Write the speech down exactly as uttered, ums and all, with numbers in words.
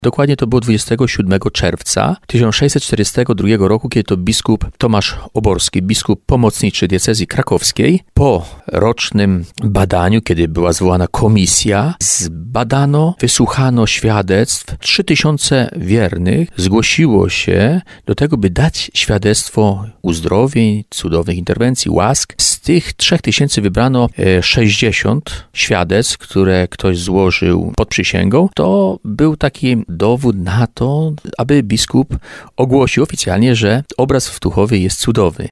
Dokładnie to było dwudziestego siódmego czerwca tysiąc sześćset czterdziestego drugiego roku, kiedy to biskup Tomasz Oborski, biskup pomocniczy diecezji krakowskiej, po rocznym badaniu, kiedy była zwołana komisja, zbadano, wysłuchano świadectw. Trzy tysiące wiernych zgłosiło się do tego, by dać świadectwo uzdrowień, cudownych interwencji, łask. Z tych trzech tysięcy wybrano sześćdziesiąt świadectw, które ktoś złożył pod przysięgą. To był taki dowód na to, aby biskup ogłosił oficjalnie, że obraz w Tuchowie jest cudowny.